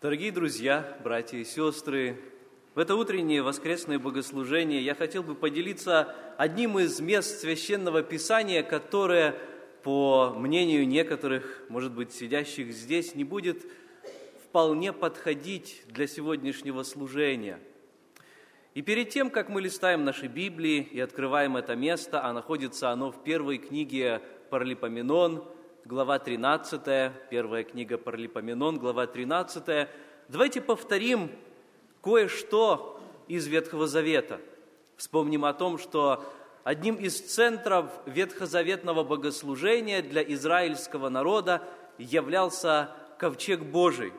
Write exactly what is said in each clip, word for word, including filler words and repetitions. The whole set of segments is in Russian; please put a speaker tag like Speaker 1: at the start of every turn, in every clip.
Speaker 1: Дорогие друзья, братья и сестры, в это утреннее воскресное богослужение я хотел бы поделиться одним из мест Священного Писания, которое, по мнению некоторых, может быть, сидящих здесь, не будет вполне подходить для сегодняшнего служения. И перед тем, как мы листаем наши Библии и открываем это место, а находится оно в первой книге Паралипоменон, глава тринадцатая, первая книга Паралипоменон, глава тринадцатая, давайте повторим кое-что из Ветхого Завета. Вспомним о том, что одним из центров ветхозаветного богослужения для израильского народа являлся ковчег Божий,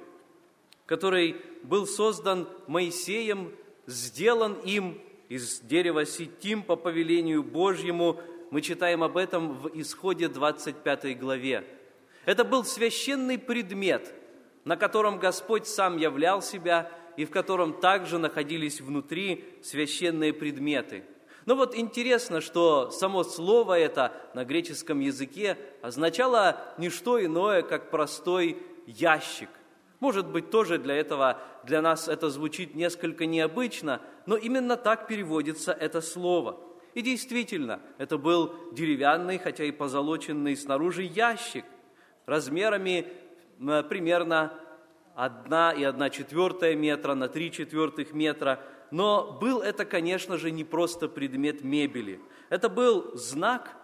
Speaker 1: который был создан Моисеем, сделан им из дерева ситим по повелению Божьему. Мы читаем об этом в Исходе двадцать пятой главе. Это был священный предмет, на котором Господь сам являл себя, и в котором также находились внутри священные предметы. Но вот интересно, что само слово это на греческом языке означало не что иное, как простой ящик. Может быть, тоже для этого, для нас это звучит несколько необычно, но именно так переводится это слово. И действительно, это был деревянный, хотя и позолоченный снаружи ящик, размерами примерно одна и одна четвертая метра на три четвертых метра. Но был это, конечно же, не просто предмет мебели. Это был знак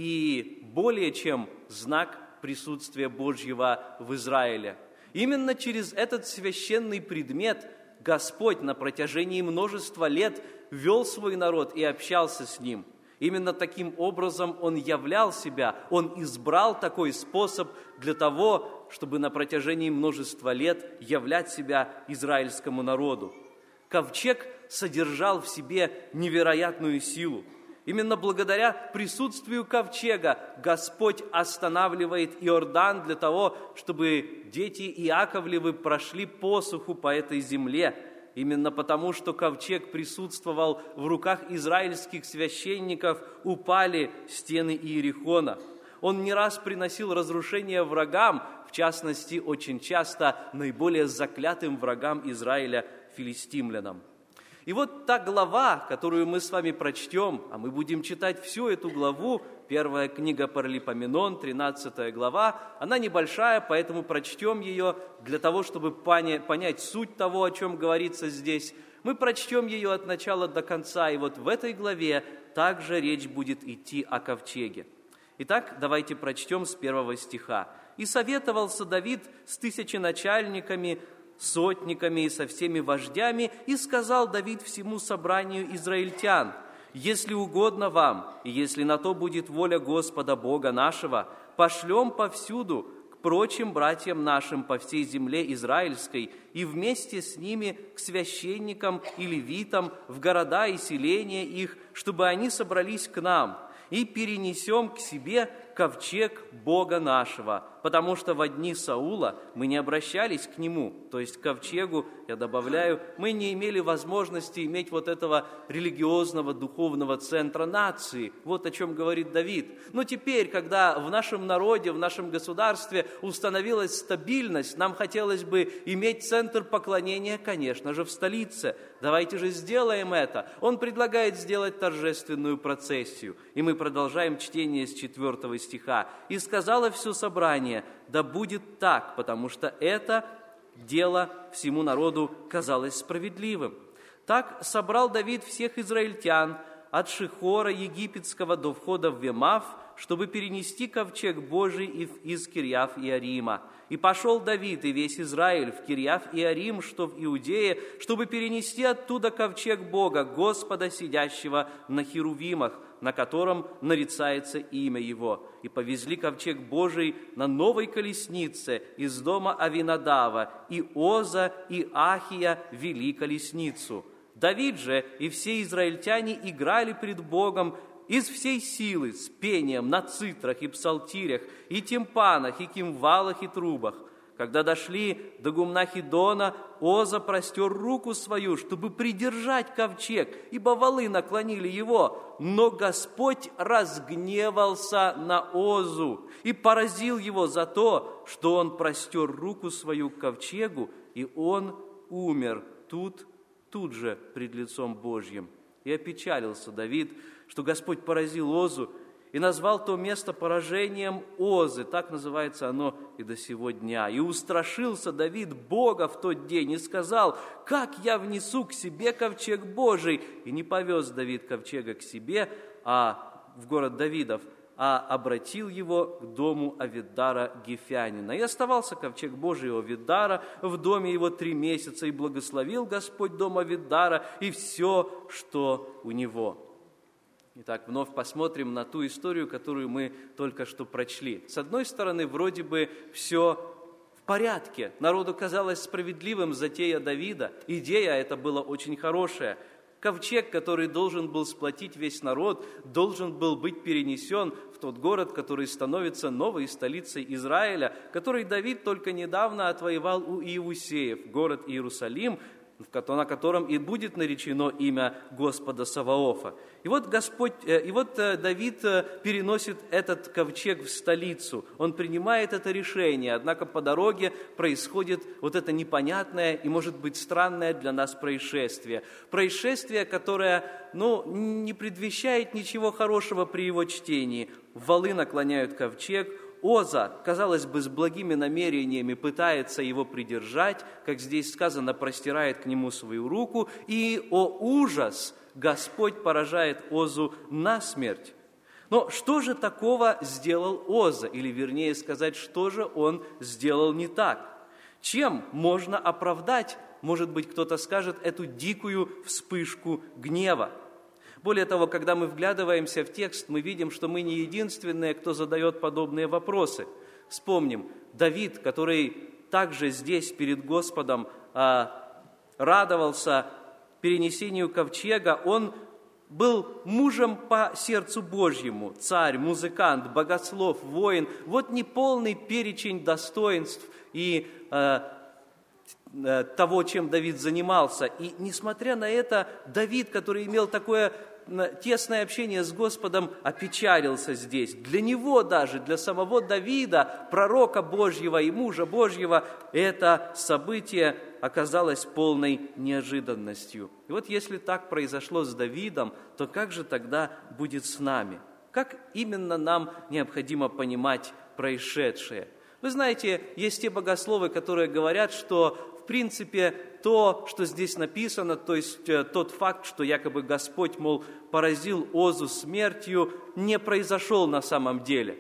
Speaker 1: и более чем знак присутствия Божьего в Израиле. Именно через этот священный предмет Господь на протяжении множества лет вел свой народ и общался с ним. Именно таким образом Он являл себя, Он избрал такой способ для того, чтобы на протяжении множества лет являть себя израильскому народу. Ковчег содержал в себе невероятную силу. Именно благодаря присутствию ковчега Господь останавливает Иордан для того, чтобы дети Иаковлевы прошли посуху по этой земле. Именно потому, что ковчег присутствовал в руках израильских священников, упали стены Иерихона. Он не раз приносил разрушение врагам, в частности, очень часто наиболее заклятым врагам Израиля, филистимлянам. И вот та глава, которую мы с вами прочтем, а мы будем читать всю эту главу, первая книга Паралипоменон, тринадцатая глава, она небольшая, поэтому прочтем ее для того, чтобы понять суть того, о чем говорится здесь. Мы прочтем ее от начала до конца, и вот в этой главе также речь будет идти о ковчеге. Итак, давайте прочтем с первого стиха. «И советовался Давид с тысяченачальниками, сотниками и со всеми вождями, и сказал Давид всему собранию израильтян: если угодно вам, и если на то будет воля Господа Бога нашего, пошлем повсюду к прочим братьям нашим по всей земле израильской, и вместе с ними к священникам и левитам в города и селения их, чтобы они собрались к нам, и перенесем к себе ковчег Бога нашего, потому что во дни Саула мы не обращались к нему, то есть к ковчегу, я добавляю, мы не имели возможности иметь вот этого религиозного духовного центра нации. Вот о чем говорит Давид. Но теперь, когда в нашем народе, в нашем государстве установилась стабильность, нам хотелось бы иметь центр поклонения, конечно же, в столице. Давайте же сделаем это. Он предлагает сделать торжественную процессию. И мы продолжаем чтение с четвертого стиха. «И сказала все собрание: да будет так, потому что это дело всему народу казалось справедливым. Так собрал Давид всех израильтян от Шихора египетского до входа в Вемав, чтобы перенести ковчег Божий из Кирьяв-Иарима. И пошел Давид и весь Израиль в Кирьяв-Иарим, что в Иудее, чтобы перенести оттуда ковчег Бога, Господа, сидящего на херувимах, на котором нарицается имя Его. И повезли ковчег Божий на новой колеснице из дома Авинадава, и Оза, и Ахия вели колесницу. Давид же и все израильтяне играли пред Богом из всей силы, с пением на цитрах и псалтирях, и тимпанах, и кимвалах, и трубах. Когда дошли до гумна Хидона, Оза простер руку свою, чтобы придержать ковчег, ибо валы наклонили его. Но Господь разгневался на Озу и поразил его за то, что он простер руку свою к ковчегу, и он умер тут, тут же пред лицом Божьим. И опечалился Давид, что Господь поразил Озу, и назвал то место поражением Озы, так называется оно и до сего дня. И устрашился Давид Бога в тот день и сказал: «Как я внесу к себе ковчег Божий?» И не повез Давид ковчега к себе, а в город Давидов, а обратил его к дому Авидара Гефянина. И оставался ковчег Божий у Авидара в доме его три месяца, и благословил Господь дом Авидара и все, что у него». Итак, вновь посмотрим на ту историю, которую мы только что прочли. С одной стороны, вроде бы все в порядке. Народу казалось справедливым затея Давида. Идея эта была очень хорошая. Ковчег, который должен был сплотить весь народ, должен был быть перенесен в тот город, который становится новой столицей Израиля, который Давид только недавно отвоевал у Иеусеев, город Иерусалим, на котором и будет наречено имя Господа Саваофа. И вот, Господь, и вот Давид переносит этот ковчег в столицу. Он принимает это решение, однако по дороге происходит вот это непонятное и, может быть, странное для нас происшествие. Происшествие, которое, ну, не предвещает ничего хорошего при его чтении. Валы наклоняют ковчег. Оза, казалось бы, с благими намерениями пытается его придержать, как здесь сказано, простирает к нему свою руку, и, о ужас, Господь поражает Озу насмерть. Но что же такого сделал Оза, или, вернее сказать, что же он сделал не так? Чем можно оправдать, может быть, кто-то скажет, эту дикую вспышку гнева? Более того, когда мы вглядываемся в текст, мы видим, что мы не единственные, кто задает подобные вопросы. Вспомним, Давид, который также здесь перед Господом а, радовался перенесению ковчега, он был мужем по сердцу Божьему, царь, музыкант, богослов, воин. Вот неполный перечень достоинств и а, того, чем Давид занимался. И несмотря на это, Давид, который имел такое тесное общение с Господом, опечалился здесь. Для него даже, для самого Давида, пророка Божьего и мужа Божьего, это событие оказалось полной неожиданностью. И вот если так произошло с Давидом, то как же тогда будет с нами? Как именно нам необходимо понимать происшедшее? Вы знаете, есть те богословы, которые говорят, что в принципе то, что здесь написано, то есть тот факт, что якобы Господь, мол, поразил Озу смертью, не произошел на самом деле.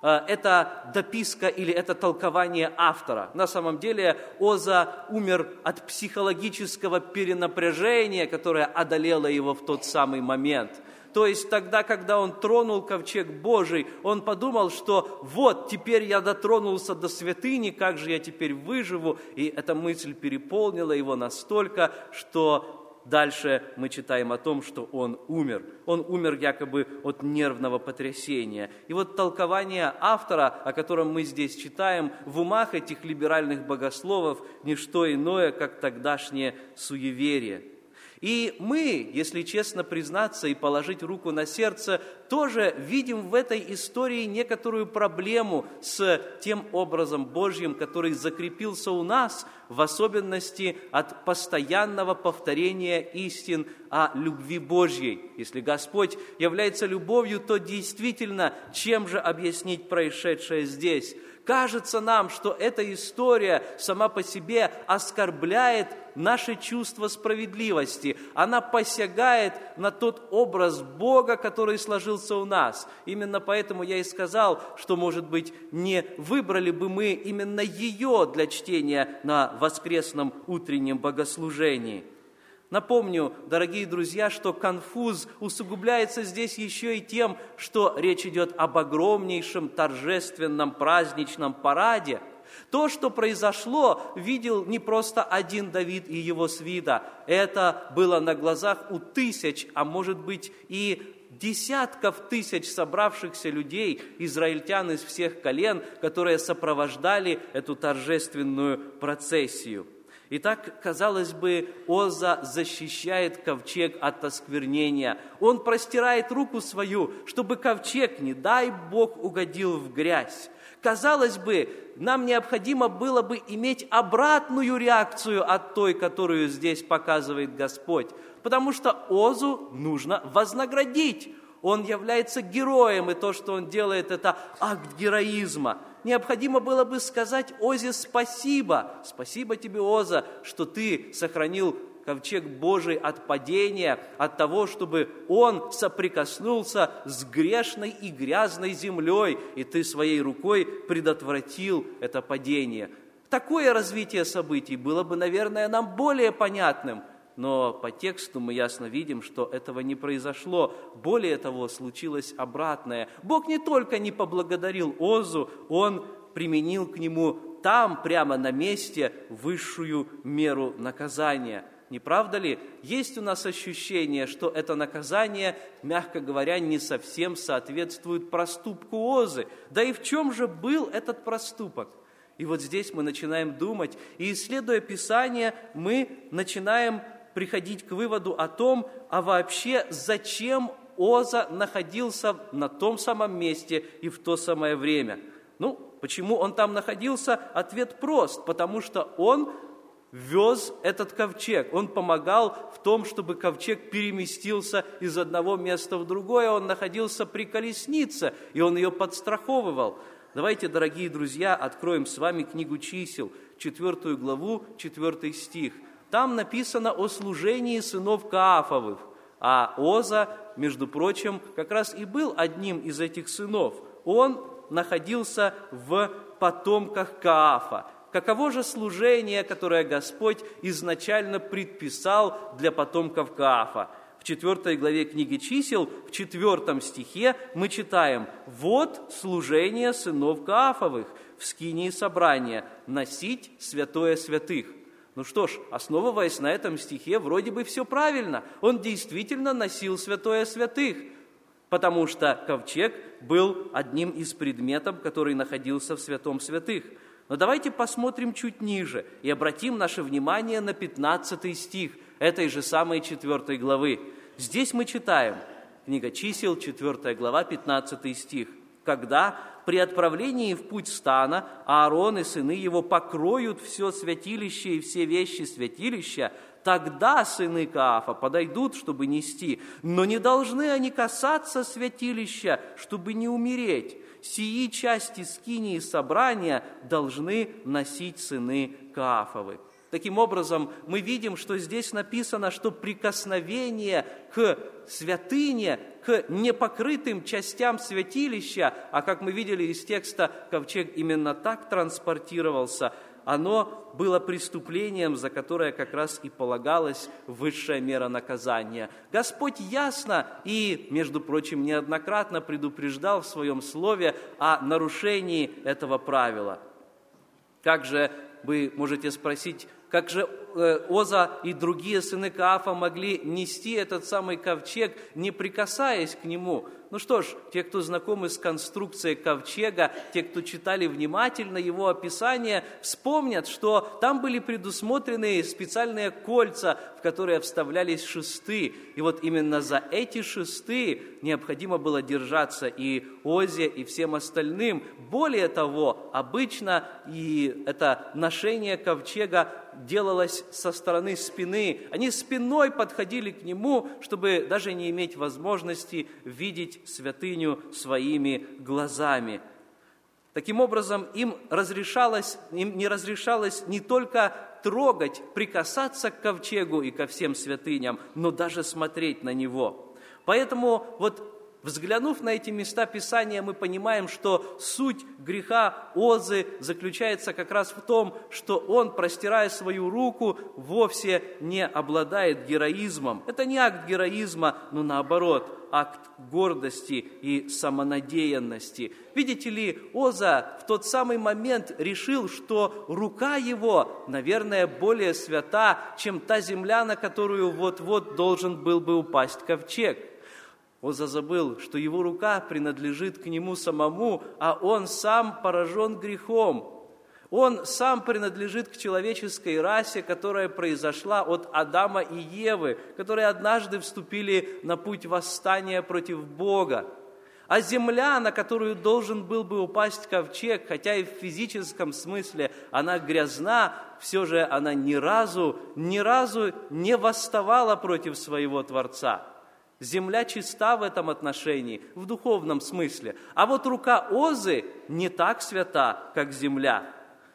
Speaker 1: Это дописка или это толкование автора. На самом деле Оза умер от психологического перенапряжения, которое одолело его в тот самый момент. То есть тогда, когда он тронул ковчег Божий, он подумал, что вот, теперь я дотронулся до святыни, как же я теперь выживу? И эта мысль переполнила его настолько, что дальше мы читаем о том, что он умер. Он умер якобы от нервного потрясения. И вот толкование автора, о котором мы здесь читаем, в умах этих либеральных богословов не что иное, как тогдашнее суеверие. И мы, если честно признаться и положить руку на сердце, тоже видим в этой истории некоторую проблему с тем образом Божьим, который закрепился у нас, в особенности от постоянного повторения истин о любви Божьей. Если Господь является любовью, то действительно, чем же объяснить происшедшее здесь? Кажется нам, что эта история сама по себе оскорбляет наше чувство справедливости. Она посягает на тот образ Бога, который сложился у нас. Именно поэтому я и сказал, что, может быть, не выбрали бы мы именно ее для чтения на воскресном утреннем богослужении. Напомню, дорогие друзья, что конфуз усугубляется здесь еще и тем, что речь идет об огромнейшем торжественном праздничном параде. То, что произошло, видел не просто один Давид и его свита. Это было на глазах у тысяч, а может быть и десятков тысяч собравшихся людей, израильтян из всех колен, которые сопровождали эту торжественную процессию. Итак, казалось бы, Оза защищает ковчег от осквернения. Он простирает руку свою, чтобы ковчег, не дай Бог, угодил в грязь. Казалось бы, нам необходимо было бы иметь обратную реакцию от той, которую здесь показывает Господь, потому что Озу нужно вознаградить. Он является героем, и то, что он делает, это акт героизма. Необходимо было бы сказать Озе спасибо. Спасибо тебе, Оза, что ты сохранил ковчег Божий от падения, от того, чтобы он соприкоснулся с грешной и грязной землей, и ты своей рукой предотвратил это падение. Такое развитие событий было бы, наверное, нам более понятным, но по тексту мы ясно видим, что этого не произошло. Более того, случилось обратное. Бог не только не поблагодарил Озу, Он применил к нему там, прямо на месте, высшую меру наказания. Не правда ли? Есть у нас ощущение, что это наказание, мягко говоря, не совсем соответствует проступку Озы. Да и в чем же был этот проступок? И вот здесь мы начинаем думать, и, исследуя Писание, мы начинаем приходить к выводу о том, а вообще зачем Оза находился на том самом месте и в то самое время. Ну, почему он там находился? Ответ прост, потому что он вез этот ковчег, он помогал в том, чтобы ковчег переместился из одного места в другое, он находился при колеснице, и он ее подстраховывал. Давайте, дорогие друзья, откроем с вами книгу Чисел, четвертую главу, четвертый стих. Там написано о служении сынов Каафовых, а Оза, между прочим, как раз и был одним из этих сынов. Он находился в потомках Каафа. Каково же служение, которое Господь изначально предписал для потомков Каафа? В четвертой главе книги Чисел, в четвертом стихе мы читаем: «Вот служение сынов Каафовых в скинии собрания, носить святое святых». Ну что ж, основываясь на этом стихе, вроде бы все правильно. Он действительно носил святое святых, потому что ковчег был одним из предметов, который находился в святом святых. Но давайте посмотрим чуть ниже и обратим наше внимание на пятнадцатый стих этой же самой четвертой главы. Здесь мы читаем, книга Чисел, четвертая глава, пятнадцатый стих. «Когда при отправлении в путь стана Аарон и сыны его покроют все святилище и все вещи святилища, тогда сыны Каафа подойдут, чтобы нести, но не должны они касаться святилища, чтобы не умереть. Сии части скинии собрания должны носить сыны Каафовы». Таким образом, мы видим, что здесь написано, что прикосновение к святыне, к непокрытым частям святилища, а как мы видели из текста, ковчег именно так транспортировался, оно было преступлением, за которое как раз и полагалась высшая мера наказания. Господь ясно и, между прочим, неоднократно предупреждал в Своем Слове о нарушении этого правила. Как же, вы можете спросить, как же Оза и другие сыны Каафа могли нести этот самый ковчег, не прикасаясь к нему? Ну что ж, те, кто знакомы с конструкцией ковчега, те, кто читали внимательно его описание, вспомнят, что там были предусмотрены специальные кольца, в которые вставлялись шесты. И вот именно за эти шесты необходимо было держаться и Озе, и всем остальным. Более того, обычно и это ношение ковчега делалось со стороны спины. Они спиной подходили к нему, чтобы даже не иметь возможности видеть святыню своими глазами. Таким образом, им разрешалось, им не разрешалось не только трогать, прикасаться к ковчегу и ко всем святыням, но даже смотреть на него. Поэтому вот взглянув на эти места Писания, мы понимаем, что суть греха Озы заключается как раз в том, что он, простирая свою руку, вовсе не обладает героизмом. Это не акт героизма, но наоборот, акт гордости и самонадеянности. Видите ли, Оза в тот самый момент решил, что рука его, наверное, более свята, чем та земля, на которую вот-вот должен был бы упасть ковчег. Оза забыл, что его рука принадлежит к нему самому, а он сам поражен грехом. Он сам принадлежит к человеческой расе, которая произошла от Адама и Евы, которые однажды вступили на путь восстания против Бога. А земля, на которую должен был бы упасть ковчег, хотя и в физическом смысле она грязна, все же она ни разу, ни разу не восставала против своего Творца. Земля чиста в этом отношении, в духовном смысле. А вот рука Озы не так свята, как земля.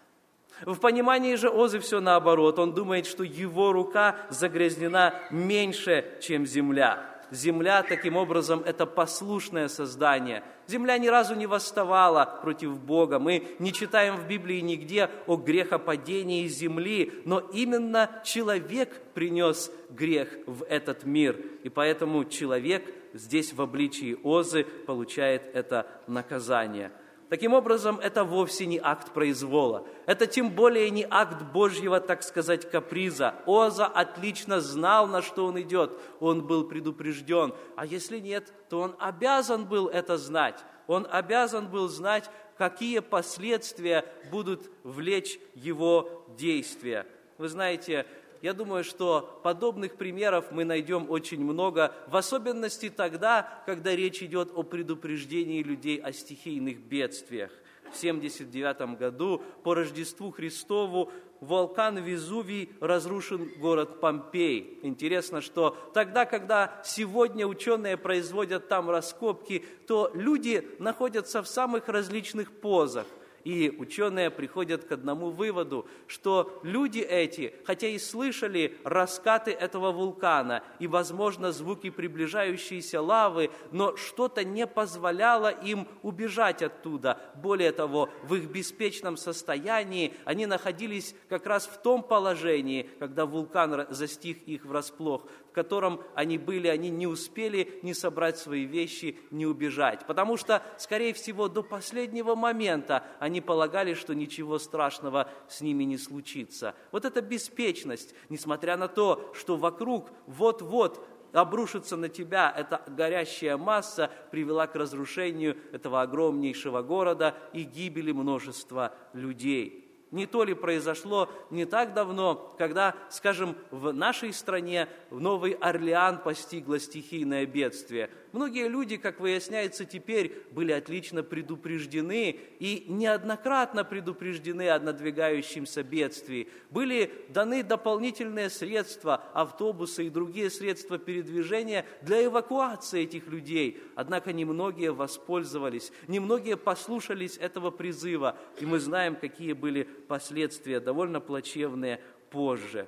Speaker 1: В понимании же Озы все наоборот. Он думает, что его рука загрязнена меньше, чем земля. Земля, таким образом, это послушное создание. Земля ни разу не восставала против Бога. Мы не читаем в Библии нигде о грехопадении земли, но именно человек принес грех в этот мир. И поэтому человек здесь в обличии Озы получает это наказание. Таким образом, это вовсе не акт произвола. Это тем более не акт Божьего, так сказать, каприза. Оза отлично знал, на что он идет. Он был предупрежден. А если нет, то он обязан был это знать. Он обязан был знать, какие последствия будут влечь его действия. Вы знаете, я думаю, что подобных примеров мы найдем очень много, в особенности тогда, когда речь идет о предупреждении людей о стихийных бедствиях. В семьдесят девятом году по Рождеству Христову вулкан Везувий разрушил город Помпей. Интересно, что тогда, когда сегодня ученые производят там раскопки, то люди находятся в самых различных позах. И ученые приходят к одному выводу, что люди эти, хотя и слышали раскаты этого вулкана и, возможно, звуки приближающейся лавы, но что-то не позволяло им убежать оттуда. Более того, в их беспечном состоянии они находились как раз в том положении, когда вулкан застиг их врасплох, в котором они были, они не успели ни собрать свои вещи, ни убежать. Потому что, скорее всего, до последнего момента они полагали, что ничего страшного с ними не случится. Вот эта беспечность, несмотря на то, что вокруг вот-вот обрушится на тебя эта горящая масса, привела к разрушению этого огромнейшего города и гибели множества людей. Не то ли произошло не так давно, когда, скажем, в нашей стране в Новый Орлеан постигло стихийное бедствие. Многие люди, как выясняется теперь, были отлично предупреждены и неоднократно предупреждены о надвигающемся бедствии. Были даны дополнительные средства, автобусы и другие средства передвижения для эвакуации этих людей. Однако немногие воспользовались, немногие послушались этого призыва, и мы знаем, какие были последствия, довольно плачевные позже.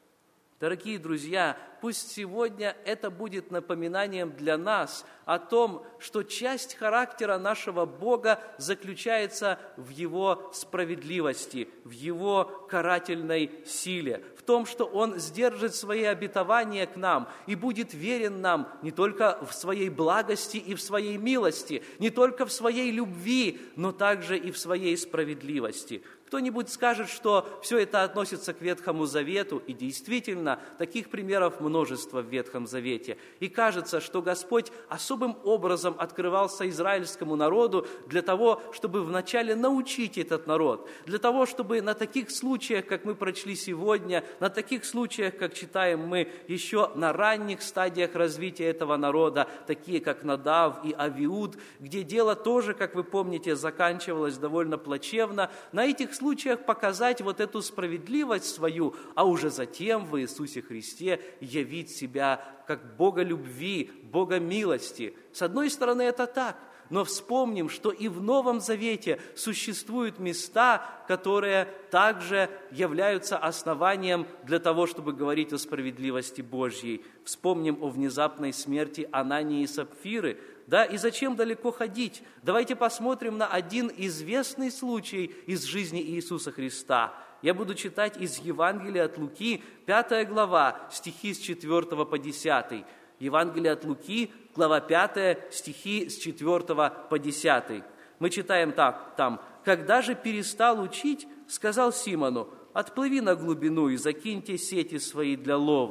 Speaker 1: Дорогие друзья, пусть сегодня это будет напоминанием для нас о том, что часть характера нашего Бога заключается в Его справедливости, в Его карательной силе, в том, что Он сдержит свои обетования к нам и будет верен нам не только в своей благости и в своей милости, не только в своей любви, но также и в своей справедливости. Кто-нибудь скажет, что все это относится к Ветхому Завету, и действительно, таких примеров множество в Ветхом Завете. И кажется, что Господь особым образом открывался израильскому народу для того, чтобы вначале научить этот народ, для того, чтобы на таких случаях, как мы прочли сегодня, на таких случаях, как читаем мы еще на ранних стадиях развития этого народа, такие как Надав и Авиуд, где дело тоже, как вы помните, заканчивалось довольно плачевно, на этих случаях показать вот эту справедливость свою, а уже затем в Иисусе Христе явить себя как Бога любви, Бога милости. С одной стороны, это так, но вспомним, что и в Новом Завете существуют места, которые также являются основанием для того, чтобы говорить о справедливости Божьей. Вспомним о внезапной смерти Анании и Сапфиры. Да, и зачем далеко ходить? Давайте посмотрим на один известный случай из жизни Иисуса Христа. Я буду читать из Евангелия от Луки, пятая глава, стихи с четвёртого по десятый. Евангелие от Луки, глава пятая, стихи с четвёртого по десятый. Мы читаем так, там: «Когда же перестал учить, сказал Симону: отплыви на глубину и закиньте сети свои для лова.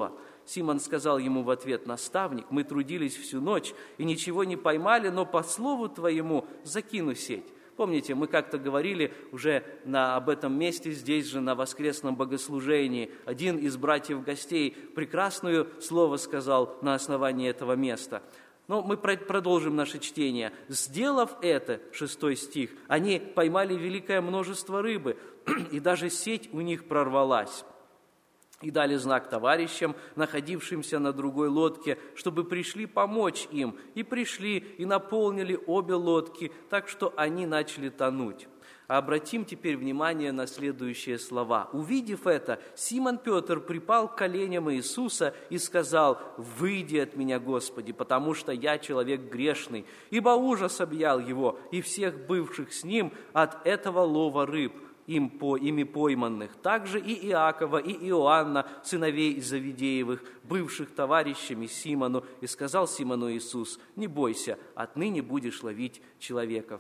Speaker 1: Симон сказал ему в ответ: «Наставник, мы трудились всю ночь и ничего не поймали, но по слову твоему закину сеть». Помните, мы как-то говорили уже на, об этом месте, здесь же на воскресном богослужении. Один из братьев-гостей прекрасное слово сказал на основании этого места. Но мы продолжим наше чтение. «Сделав это», шестой стих, «они поймали великое множество рыбы, и даже сеть у них прорвалась. И дали знак товарищам, находившимся на другой лодке, чтобы пришли помочь им. И пришли, и наполнили обе лодки, так что они начали тонуть». А обратим теперь внимание на следующие слова. «Увидев это, Симон Петр припал к коленям Иисуса и сказал: „Выйди от меня, Господи, потому что я человек грешный“, ибо ужас объял его и всех бывших с ним от этого лова рыб, им по, ими пойманных, также и Иакова, и Иоанна, сыновей Завидеевых, бывших товарищами Симону. И сказал Симону Иисус: „Не бойся, отныне будешь ловить человеков“».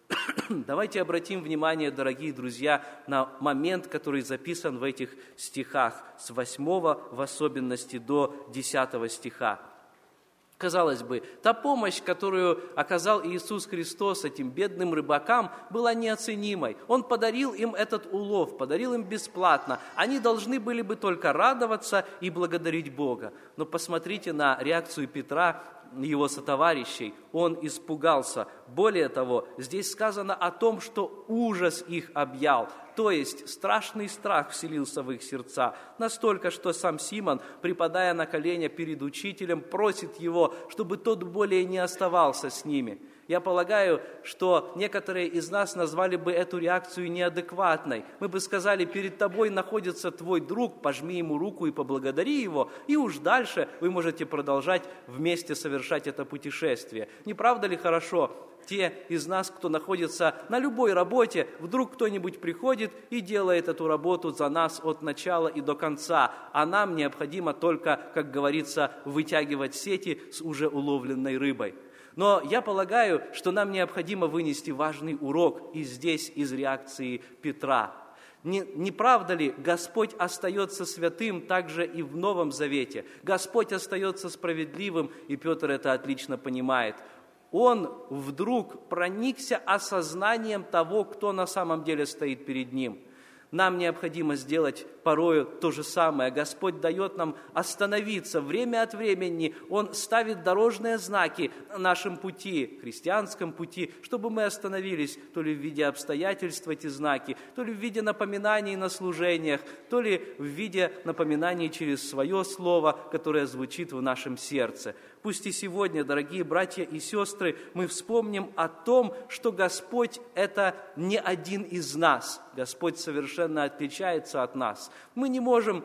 Speaker 1: Давайте обратим внимание, дорогие друзья, на момент, который записан в этих стихах, с восьмого в особенности до десятого стиха. Казалось бы, та помощь, которую оказал Иисус Христос этим бедным рыбакам, была неоценимой. Он подарил им этот улов, подарил им бесплатно. Они должны были бы только радоваться и благодарить Бога. Но посмотрите на реакцию Петра, его сотоварищей. Он испугался. Более того, здесь сказано о том, что ужас их объял. То есть страшный страх вселился в их сердца. Настолько, что сам Симон, припадая на колени перед учителем, просит его, чтобы тот более не оставался с ними. Я полагаю, что некоторые из нас назвали бы эту реакцию неадекватной. Мы бы сказали: перед тобой находится твой друг, пожми ему руку и поблагодари его, и уж дальше вы можете продолжать вместе совершать это путешествие. Не правда ли хорошо? Те из нас, кто находится на любой работе, вдруг кто-нибудь приходит и делает эту работу за нас от начала и до конца, а нам необходимо только, как говорится, вытягивать сети с уже уловленной рыбой. Но я полагаю, что нам необходимо вынести важный урок и здесь из реакции Петра. Не, не правда ли, Господь остается святым также и в Новом Завете? Господь остается справедливым, и Петр это отлично понимает. Он вдруг проникся осознанием того, кто на самом деле стоит перед ним. Нам необходимо сделать порою то же самое. Господь дает нам остановиться время от времени. Он ставит дорожные знаки на нашем пути, христианском пути, чтобы мы остановились то ли в виде обстоятельств эти знаки, то ли в виде напоминаний на служениях, то ли в виде напоминаний через свое слово, которое звучит в нашем сердце. Пусть и сегодня, дорогие братья и сестры, мы вспомним о том, что Господь – это не один из нас. Господь совершенно отличается от нас. Мы не можем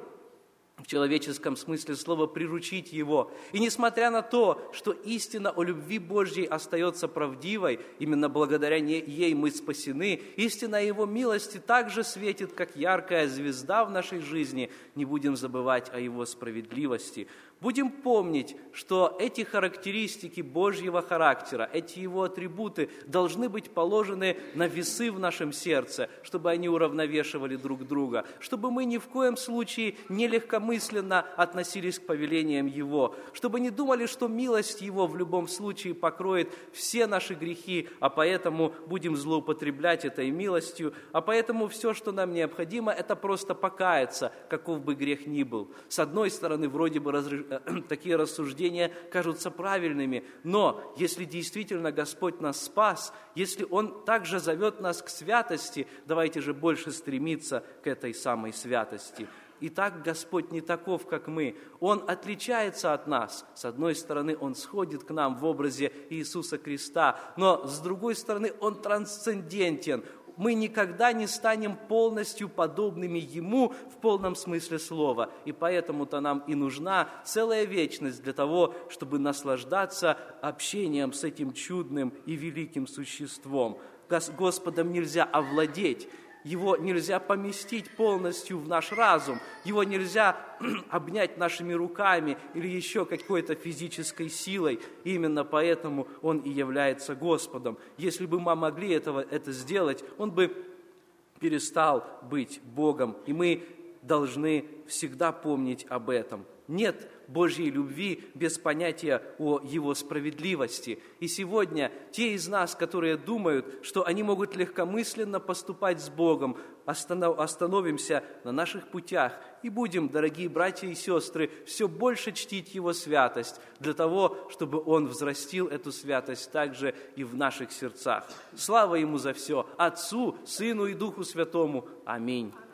Speaker 1: в человеческом смысле слова приручить Его. И несмотря на то, что истина о любви Божьей остается правдивой, именно благодаря ей мы спасены, истина о Его милости также светит, как яркая звезда в нашей жизни. Не будем забывать о Его справедливости. Будем помнить, что эти характеристики Божьего характера, эти Его атрибуты должны быть положены на весы в нашем сердце, чтобы они уравновешивали друг друга, чтобы мы ни в коем случае не легкомысленно относились к повелениям Его, чтобы не думали, что милость Его в любом случае покроет все наши грехи, а поэтому будем злоупотреблять этой милостью, а поэтому все, что нам необходимо, это просто покаяться, каков бы грех ни был. С одной стороны, вроде бы разрешение, такие рассуждения кажутся правильными, но если действительно Господь нас спас, если Он также зовет нас к святости, давайте же больше стремиться к этой самой святости. Итак, Господь не таков, как мы. Он отличается от нас. С одной стороны, Он сходит к нам в образе Иисуса Христа, но с другой стороны, Он трансцендентен. Мы никогда не станем полностью подобными Ему в полном смысле слова. И поэтому-то нам и нужна целая вечность для того, чтобы наслаждаться общением с этим чудным и великим существом. Господом нельзя овладеть. Его нельзя поместить полностью в наш разум, его нельзя обнять нашими руками или еще какой-то физической силой. Именно поэтому Он и является Господом. Если бы мы могли этого, это сделать, Он бы перестал быть Богом. И мы должны всегда помнить об этом. нет Божьей любви без понятия о Его справедливости. И сегодня те из нас, которые думают, что они могут легкомысленно поступать с Богом, остановимся на наших путях и будем, дорогие братья и сестры, все больше чтить Его святость, для того, чтобы Он взрастил эту святость также и в наших сердцах. Слава Ему за все, Отцу, Сыну и Духу Святому. Аминь.